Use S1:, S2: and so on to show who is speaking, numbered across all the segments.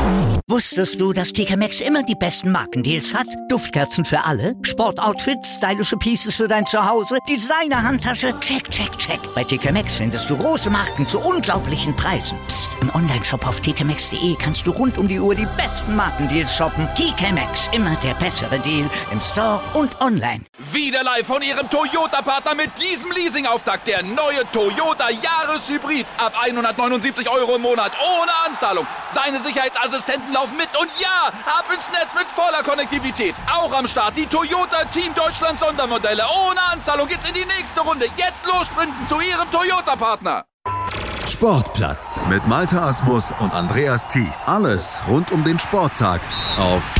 S1: Wusstest du, dass TK Maxx immer die besten Markendeals hat? Duftkerzen für alle, Sportoutfits, stylische Pieces für dein Zuhause, Designer-Handtasche, check, check, check. Bei TK Maxx findest du große Marken zu unglaublichen Preisen. Psst. Im Onlineshop auf tkmaxx.de kannst du rund um die Uhr die besten Markendeals shoppen. TK Maxx, immer der bessere Deal im Store und online.
S2: Wieder live von Ihrem Toyota-Partner mit diesem Leasing-Auftakt. Der neue Toyota Jahreshybrid. Ab 179 € im Monat. Ohne Anzahlung. Seine Sicherheitsassistenten laufen mit. Und ja, ab ins Netz mit voller Konnektivität. Auch am Start die Toyota Team Deutschland Sondermodelle. Ohne Anzahlung geht's in die nächste Runde. Jetzt los sprinten zu Ihrem Toyota-Partner.
S3: Sportplatz mit Malte Asmus und Andreas Thies. Alles rund um den Sporttag auf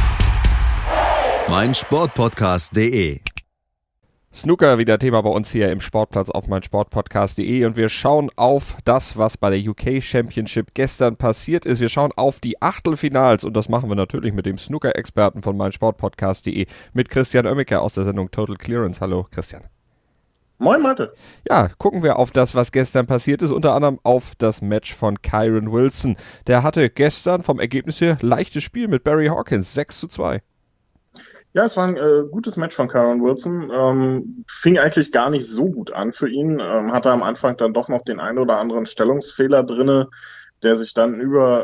S3: meinsportpodcast.de.
S4: Snooker wieder Thema bei uns hier im Sportplatz auf meinsportpodcast.de und wir schauen auf das, was bei der UK Championship gestern passiert ist. Wir schauen auf die Achtelfinals und das machen wir natürlich mit dem Snooker-Experten von meinsportpodcast.de, mit Christian Oemmeke aus der Sendung Total Clearance. Hallo Christian.
S5: Moin Malte.
S4: Ja, gucken wir auf das, was gestern passiert ist, unter anderem auf das Match von Kyren Wilson. Der hatte gestern vom Ergebnis her leichtes Spiel mit Barry Hawkins, 6:2.
S5: Ja, es war ein gutes Match von Kyren Wilson. Fing eigentlich gar nicht so gut an für ihn. Hatte am Anfang dann doch noch den einen oder anderen Stellungsfehler drinne, der sich dann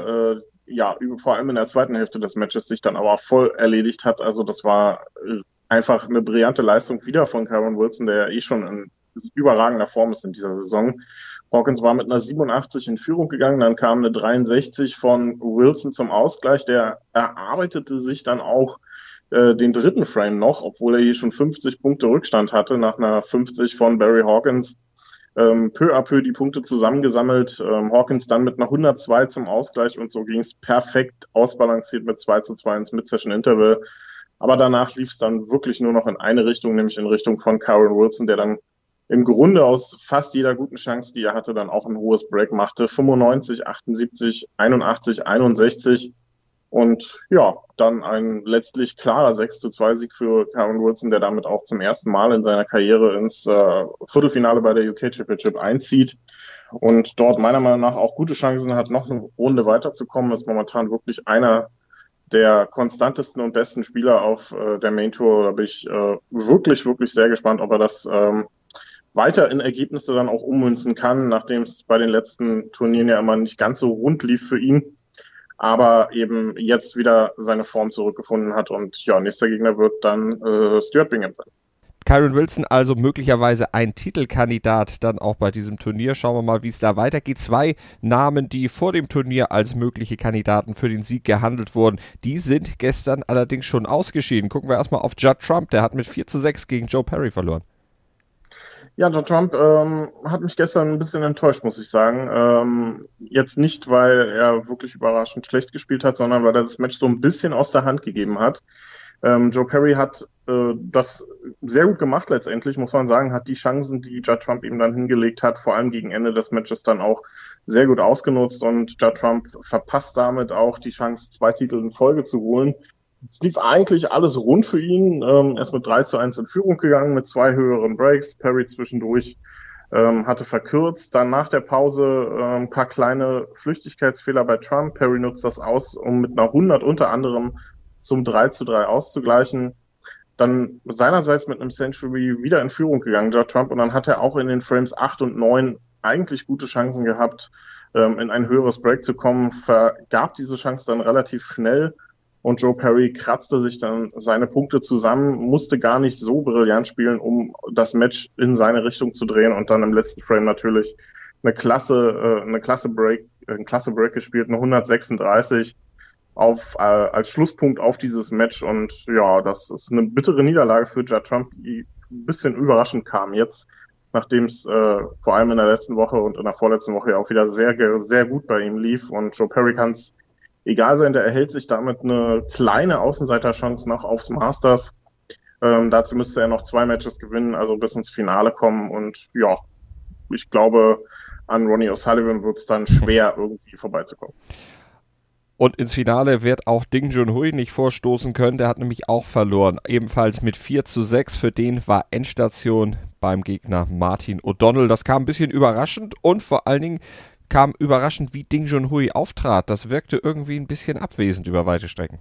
S5: vor allem in der zweiten Hälfte des Matches sich dann aber voll erledigt hat. Also das war einfach eine brillante Leistung wieder von Kyren Wilson, der ja schon in überragender Form ist in dieser Saison. Hawkins war mit einer 87 in Führung gegangen, dann kam eine 63 von Wilson zum Ausgleich. Der erarbeitete sich dann auch den dritten Frame noch, obwohl er hier schon 50 Punkte Rückstand hatte, nach einer 50 von Barry Hawkins. Peu à peu die Punkte zusammengesammelt. Hawkins dann mit einer 102 zum Ausgleich und so ging es perfekt ausbalanciert mit 2:2 ins Mid-Session-Interval. Aber danach lief es dann wirklich nur noch in eine Richtung, nämlich in Richtung von Kyren Wilson, der dann im Grunde aus fast jeder guten Chance, die er hatte, dann auch ein hohes Break machte. 95, 78, 81, 61. Und ja, dann ein letztlich klarer 6:2 für Kyren Wilson, der damit auch zum ersten Mal in seiner Karriere ins Viertelfinale bei der UK Championship einzieht und dort meiner Meinung nach auch gute Chancen hat, noch eine Runde weiterzukommen. Ist momentan wirklich einer der konstantesten und besten Spieler auf der Main Tour. Da bin ich wirklich, wirklich sehr gespannt, ob er das weiter in Ergebnisse dann auch ummünzen kann, nachdem es bei den letzten Turnieren ja immer nicht ganz so rund lief für ihn. Aber eben jetzt wieder seine Form zurückgefunden hat und ja, nächster Gegner wird dann Stuart Bingham sein.
S4: Kyren Wilson also möglicherweise ein Titelkandidat dann auch bei diesem Turnier. Schauen wir mal, wie es da weitergeht. 2 Namen, die vor dem Turnier als mögliche Kandidaten für den Sieg gehandelt wurden, die sind gestern allerdings schon ausgeschieden. Gucken wir erstmal auf Judd Trump, der hat mit 4:6 gegen Joe Perry verloren.
S5: Ja, Judd Trump hat mich gestern ein bisschen enttäuscht, muss ich sagen. Jetzt nicht, weil er wirklich überraschend schlecht gespielt hat, sondern weil er das Match so ein bisschen aus der Hand gegeben hat. Joe Perry hat das sehr gut gemacht letztendlich, muss man sagen, hat die Chancen, die Judd Trump ihm dann hingelegt hat, vor allem gegen Ende des Matches dann auch sehr gut ausgenutzt und Judd Trump verpasst damit auch die Chance, 2 Titel in Folge zu holen. Es lief eigentlich alles rund für ihn. Er ist mit 3:1 in Führung gegangen, mit 2 höheren Breaks. Perry zwischendurch hatte verkürzt. Dann nach der Pause ein paar kleine Flüchtigkeitsfehler bei Trump. Perry nutzt das aus, um mit einer 100 unter anderem zum 3:3 auszugleichen. Dann seinerseits mit einem Century wieder in Führung gegangen, Judd Trump. Und dann hat er auch in den Frames 8 und 9 eigentlich gute Chancen gehabt, in ein höheres Break zu kommen. Vergab diese Chance dann relativ schnell. Und Joe Perry kratzte sich dann seine Punkte zusammen, musste gar nicht so brillant spielen, um das Match in seine Richtung zu drehen und dann im letzten Frame natürlich ein klasse Break gespielt, eine 136 als Schlusspunkt auf dieses Match. Und ja, das ist eine bittere Niederlage für Judd Trump, die ein bisschen überraschend kam jetzt, nachdem es vor allem in der letzten Woche und in der vorletzten Woche ja auch wieder sehr, sehr gut bei ihm lief. Und Joe Perry kann es egal sein, der erhält sich damit eine kleine Außenseiterchance noch aufs Masters. Dazu müsste er noch 2 Matches gewinnen, also bis ins Finale kommen. Und ja, ich glaube, an Ronnie O'Sullivan wird es dann schwer, irgendwie vorbeizukommen.
S4: Und ins Finale wird auch Ding Junhui nicht vorstoßen können. Der hat nämlich auch verloren. Ebenfalls mit 4:6. Für den war Endstation beim Gegner Martin O'Donnell. Das kam ein bisschen überraschend und vor allen Dingen kam überraschend, wie Ding Junhui auftrat. Das wirkte irgendwie ein bisschen abwesend über weite Strecken.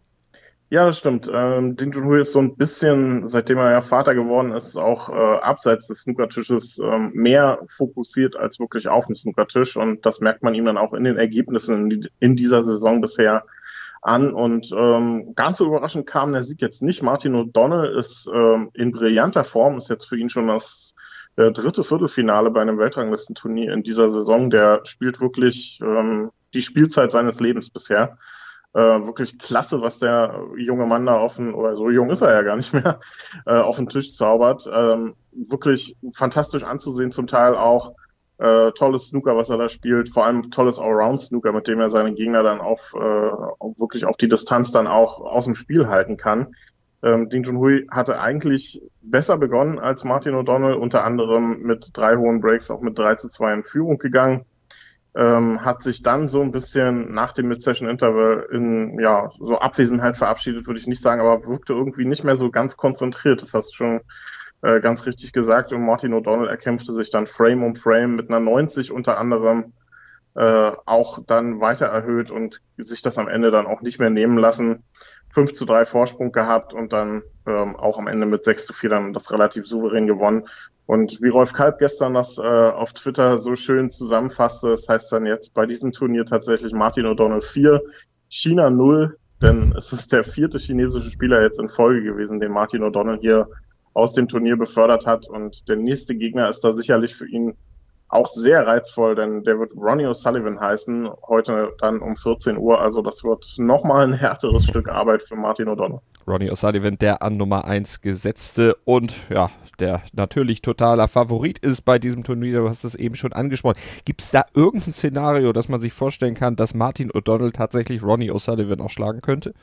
S5: Ja, das stimmt. Ding Junhui ist so ein bisschen, seitdem er ja Vater geworden ist, auch abseits des Snookertisches mehr fokussiert als wirklich auf dem Snookertisch. Und das merkt man ihm dann auch in den Ergebnissen in dieser Saison bisher an. Und ganz so überraschend kam der Sieg jetzt nicht. Martin O'Donnell ist in brillanter Form, ist jetzt für ihn schon das dritte Viertelfinale bei einem Weltranglistenturnier in dieser Saison. Der spielt wirklich die Spielzeit seines Lebens bisher. Wirklich klasse, was der junge Mann da oder so jung ist er ja gar nicht mehr, auf den Tisch zaubert. Wirklich fantastisch anzusehen, zum Teil auch tolles Snooker, was er da spielt, vor allem tolles Allround-Snooker, mit dem er seine Gegner dann wirklich auf die Distanz dann auch aus dem Spiel halten kann. Ding Junhui hatte eigentlich besser begonnen als Martin O'Donnell, unter anderem mit 3 hohen Breaks auch mit 3-2 in Führung gegangen. Hat sich dann so ein bisschen nach dem Mid-Session-Interval in so Abwesenheit verabschiedet, würde ich nicht sagen, aber wirkte irgendwie nicht mehr so ganz konzentriert. Das hast du schon ganz richtig gesagt. Und Martin O'Donnell erkämpfte sich dann Frame um Frame mit einer 90 unter anderem auch dann weiter erhöht und sich das am Ende dann auch nicht mehr nehmen lassen. 5-3 Vorsprung gehabt und dann auch am Ende mit 6-4 dann das relativ souverän gewonnen. Und wie Rolf Kalb gestern das auf Twitter so schön zusammenfasste, das heißt dann jetzt bei diesem Turnier tatsächlich Martin O'Donnell 4, China 0, denn es ist der 4. chinesische Spieler jetzt in Folge gewesen, den Martin O'Donnell hier aus dem Turnier befördert hat. Und der nächste Gegner ist da sicherlich für ihn auch sehr reizvoll, denn der wird Ronnie O'Sullivan heißen, heute dann um 14 Uhr. Also das wird nochmal ein härteres Stück Arbeit für Martin O'Donnell.
S4: Ronnie O'Sullivan, der an Nummer 1 gesetzte und der natürlich totaler Favorit ist bei diesem Turnier, du hast es eben schon angesprochen. Gibt es da irgendein Szenario, das man sich vorstellen kann, dass Martin O'Donnell tatsächlich Ronnie O'Sullivan auch schlagen könnte?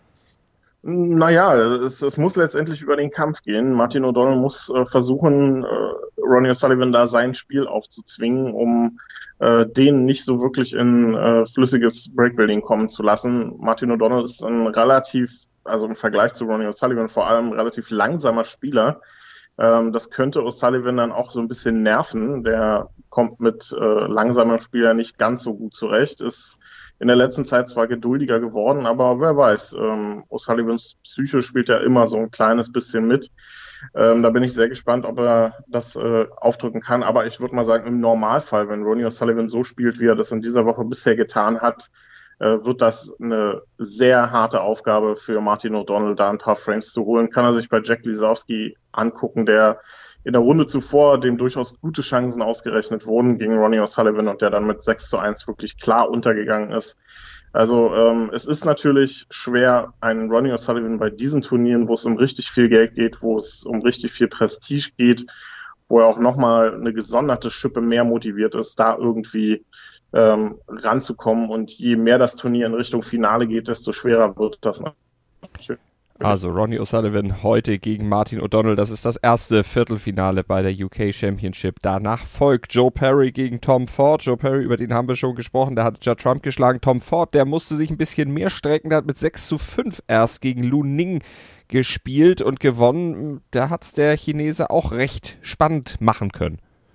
S5: Naja, es muss letztendlich über den Kampf gehen. Martin O'Donnell muss versuchen, Ronnie O'Sullivan da sein Spiel aufzuzwingen, um den nicht so wirklich in flüssiges Breakbuilding kommen zu lassen. Martin O'Donnell ist also im Vergleich zu Ronnie O'Sullivan vor allem relativ langsamer Spieler. Das könnte O'Sullivan dann auch so ein bisschen nerven. Der kommt mit langsamen Spielern nicht ganz so gut zurecht, ist in der letzten Zeit zwar geduldiger geworden, aber wer weiß, O'Sullivans Psyche spielt ja immer so ein kleines bisschen mit. Da bin ich sehr gespannt, ob er das aufdrücken kann. Aber ich würde mal sagen, im Normalfall, wenn Ronnie O'Sullivan so spielt, wie er das in dieser Woche bisher getan hat, wird das eine sehr harte Aufgabe für Martin O'Donnell, da ein paar Frames zu holen. Kann er sich bei Jack Lisowski angucken, der in der Runde zuvor dem durchaus gute Chancen ausgerechnet wurden gegen Ronnie O'Sullivan und der dann mit 6-1 wirklich klar untergegangen ist. Also es ist natürlich schwer, einen Ronnie O'Sullivan bei diesen Turnieren, wo es um richtig viel Geld geht, wo es um richtig viel Prestige geht, wo er auch nochmal eine gesonderte Schippe mehr motiviert ist, da irgendwie ranzukommen. Und je mehr das Turnier in Richtung Finale geht, desto schwerer wird das natürlich.
S4: Also Ronnie O'Sullivan heute gegen Martin O'Donnell. Das ist das erste Viertelfinale bei der UK Championship. Danach folgt Joe Perry gegen Tom Ford. Joe Perry, über den haben wir schon gesprochen, der hat Judd Trump geschlagen. Tom Ford, der musste sich ein bisschen mehr strecken. Der hat mit 6-5 erst gegen Lu Ning gespielt und gewonnen. Da hat es der Chinese auch recht spannend machen können.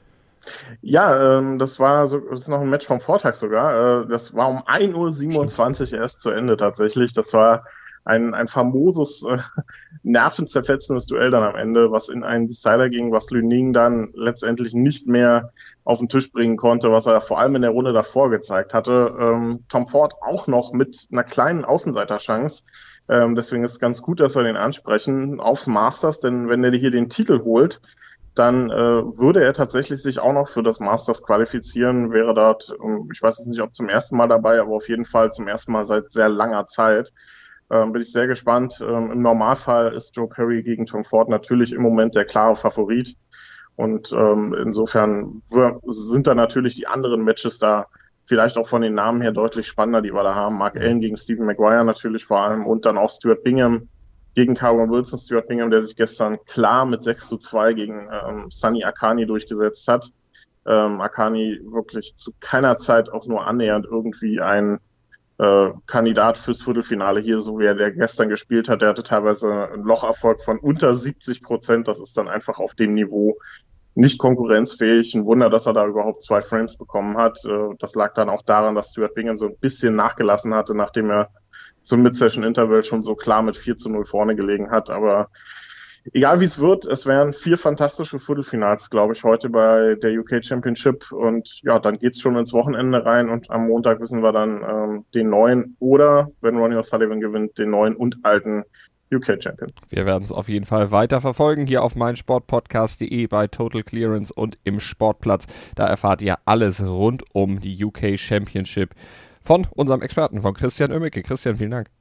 S5: Ja, das ist noch ein Match vom Vortag sogar. Das war um 1:27 Uhr erst zu Ende tatsächlich. Das war ein famoses, nervenzerfetzendes Duell dann am Ende, was in einen Decider ging, was Lu Ning dann letztendlich nicht mehr auf den Tisch bringen konnte, was er vor allem in der Runde davor gezeigt hatte. Tom Ford auch noch mit einer kleinen Außenseiterchance. Deswegen ist es ganz gut, dass wir den ansprechen aufs Masters, denn wenn er hier den Titel holt, dann würde er tatsächlich sich auch noch für das Masters qualifizieren, wäre dort, ich weiß jetzt nicht, ob zum ersten Mal dabei, aber auf jeden Fall zum ersten Mal seit sehr langer Zeit. Bin ich sehr gespannt. Im Normalfall ist Joe Perry gegen Tom Ford natürlich im Moment der klare Favorit. Und insofern sind da natürlich die anderen Matches da vielleicht auch von den Namen her deutlich spannender, die wir da haben. Mark Allen gegen Stephen Maguire natürlich vor allem und dann auch Stuart Bingham gegen Kyron Wilson. Stuart Bingham, der sich gestern klar mit 6-2 gegen Sunny Akani durchgesetzt hat. Akani wirklich zu keiner Zeit auch nur annähernd irgendwie ein Kandidat fürs Viertelfinale hier, so wie er der gestern gespielt hat. Der hatte teilweise einen Locherfolg von unter 70%. Das ist dann einfach auf dem Niveau nicht konkurrenzfähig. Ein Wunder, dass er da überhaupt 2 Frames bekommen hat. Das lag dann auch daran, dass Stuart Bingham so ein bisschen nachgelassen hatte, nachdem er zum Mid-Session-Interval schon so klar mit 4-0 vorne gelegen hat. Aber egal wie es wird, es wären 4 fantastische Viertelfinals, glaube ich, heute bei der UK Championship. Und ja, dann geht's schon ins Wochenende rein und am Montag wissen wir dann den neuen oder, wenn Ronnie O'Sullivan gewinnt, den neuen und alten UK Champion.
S4: Wir werden es auf jeden Fall weiter verfolgen hier auf meinsportpodcast.de, bei Total Clearance und im Sportplatz. Da erfahrt ihr alles rund um die UK Championship von unserem Experten, von Christian Oemmeke. Christian, vielen Dank.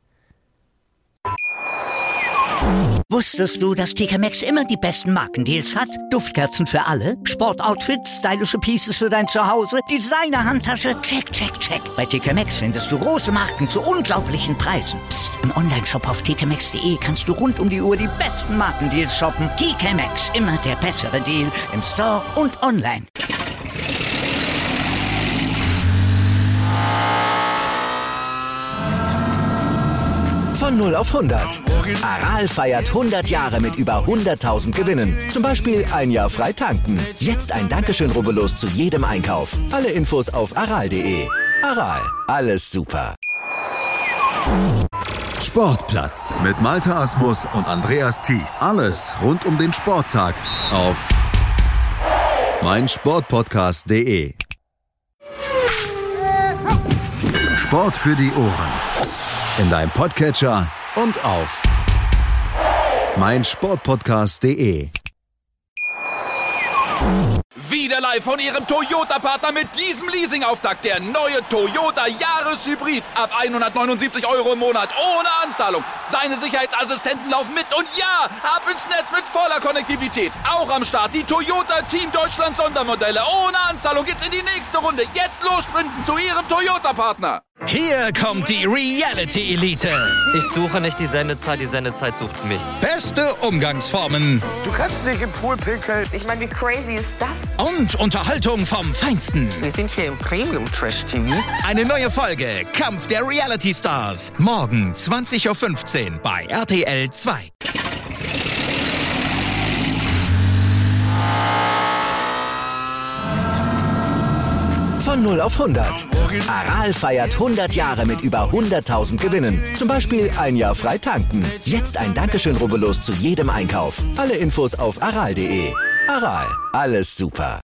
S1: Wusstest du, dass TK Maxx immer die besten Markendeals hat? Duftkerzen für alle, Sportoutfits, stylische Pieces für dein Zuhause, Designer-Handtasche, check, check, check. Bei TK Maxx findest du große Marken zu unglaublichen Preisen. Psst. Im Onlineshop auf tkmaxx.de kannst du rund um die Uhr die besten Markendeals shoppen. TK Maxx, immer der bessere Deal im Store und online.
S6: Von 0 auf 100. Aral feiert 100 Jahre mit über 100.000 Gewinnen. Zum Beispiel 1 Jahr frei tanken. Jetzt ein Dankeschön, rubbellos zu jedem Einkauf. Alle Infos auf aral.de. Aral, alles super.
S3: Sportplatz mit Malte Asmus und Andreas Thies. Alles rund um den Sporttag auf meinsportpodcast.de. Sport für die Ohren. In deinem Podcatcher und auf meinsportpodcast.de.
S2: Wieder live von Ihrem Toyota-Partner mit diesem Leasing-Auftakt. Der neue Toyota Jahreshybrid. Ab 179 € im Monat. Ohne Anzahlung. Seine Sicherheitsassistenten laufen mit. Und ja, ab ins Netz mit voller Konnektivität. Auch am Start die Toyota Team Deutschland Sondermodelle. Ohne Anzahlung geht's in die nächste Runde. Jetzt los sprinten zu Ihrem Toyota-Partner.
S7: Hier kommt die Reality-Elite.
S8: Ich suche nicht die Sendezeit sucht mich.
S7: Beste Umgangsformen.
S9: Du kannst nicht im Pool pinkeln.
S10: Ich meine, wie crazy ist das?
S7: Und Unterhaltung vom Feinsten.
S10: Wir sind hier im Premium-Trash-TV.
S7: Eine neue Folge Kampf der Reality-Stars. Morgen 20.15 Uhr bei RTL 2.
S6: Von 0 auf 100. Aral feiert 100 Jahre mit über 100.000 Gewinnen. Zum Beispiel 1 Jahr frei tanken. Jetzt ein Dankeschön, rubbellos zu jedem Einkauf. Alle Infos auf aral.de. Aral, alles super.